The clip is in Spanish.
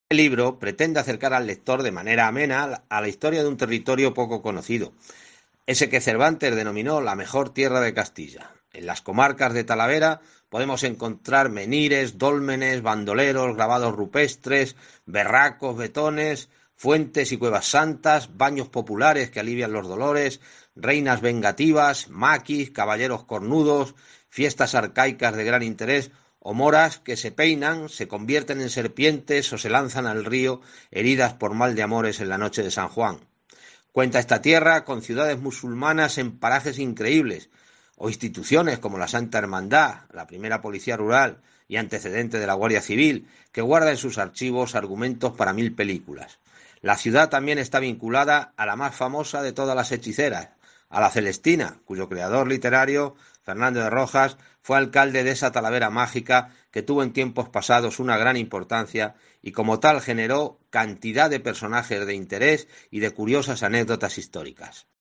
El libro pretende acercar al lector de manera amena a la historia de un territorio poco conocido, ese que Cervantes denominó la mejor tierra de Castilla. En las comarcas de Talavera podemos encontrar menires, dólmenes, bandoleros, grabados rupestres, berracos, betones, fuentes y cuevas santas, baños populares que alivian los dolores, reinas vengativas, maquis, caballeros cornudos, fiestas arcaicas de gran interés o moras que se peinan, se convierten en serpientes o se lanzan al río heridas por mal de amores en la noche de San Juan. Cuenta esta tierra con ciudades musulmanas en parajes increíbles, o instituciones como la Santa Hermandad, la primera policía rural y antecedente de la Guardia Civil, que guarda en sus archivos argumentos para 1000 películas. La ciudad también está vinculada a la más famosa de todas las hechiceras, a la Celestina, cuyo creador literario, Fernando de Rojas, fue alcalde de esa Talavera mágica que tuvo en tiempos pasados una gran importancia y como tal generó cantidad de personajes de interés y de curiosas anécdotas históricas.